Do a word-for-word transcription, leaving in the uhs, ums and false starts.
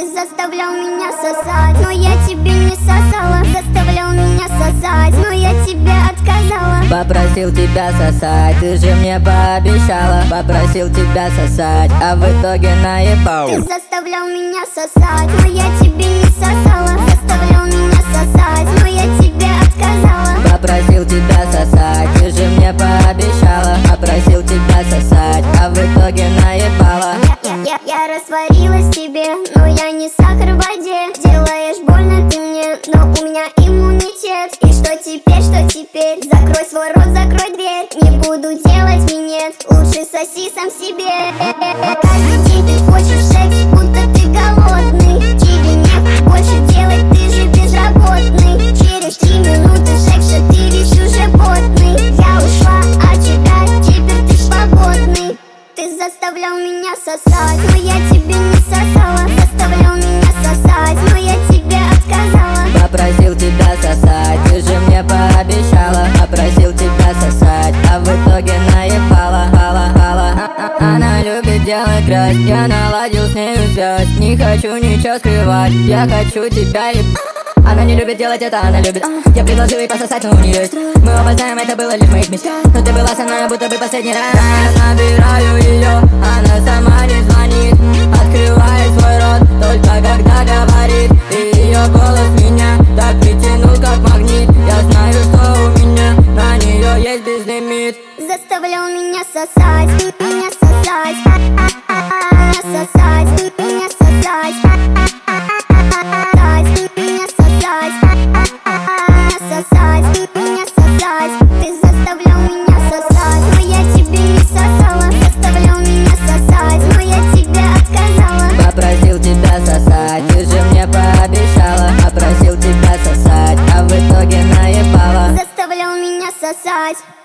Ты заставлял меня сосать, но я тебе не сосала. Заставлял меня сосать, но я тебе отказала. Попросил тебя сосать, ты же мне пообещала. Попросил тебя сосать, а в итоге наебал. Ты заставлял меня сосать, но я тебе не сосала. Заставлял меня сосать, но я тебе отказала. Попросил тебя сосать, ты же мне пообещала. Попросил тебя сосать, а в итоге наебала. Я, я, я растворилась в тебе, но я не сахар в воде. Делаешь больно ты мне, но у меня иммунитет. И что теперь, что теперь? Закрой свой рот, закрой дверь. Не буду делать минет, лучше соси сам себе. Каждый день ты хочешь секс, будто ты голодный. Тебе не больше делать, ты же безработный. Через три минуты секса ты весь уже потный. Я ушла от тебя, теперь ты свободный. Ты заставлял меня сосать, но я тебе не сосала. Заставлял меня сосать, но я тебе отказала. Попросил тебя сосать, ты же мне пообещала. Попросил тебя сосать, а в итоге наебала. Хала, хала. А, а, Она любит делать грязь, я наладил с нею связь. Не хочу ничего скрывать, я хочу тебя ебать. Она не любит делать это, она любит. Я предложил ей пососать, но у нее есть. Мы оба знаем, это было лишь в моих мечтах. Но ты была со мной, будто бы последний раз. Я набираю ее, она сама не звонит. Открывает свой рот, только когда говорит. И ее голос меня так притянул, как магнит. Я знаю, что у меня на нее есть безлимит. Заставлял меня сосать, меня сосать, меня сосать, меня сосать, меня сосать, меня сосать, меня сосать. Ты заставлял меня сосать, но я тебе не сосала. Заставлял меня сосать, но я тебе отказала. Попросил тебя сосать, ты же мне пообещала. Попросил тебя сосать, а в итоге наебала. Заставлял меня сосать.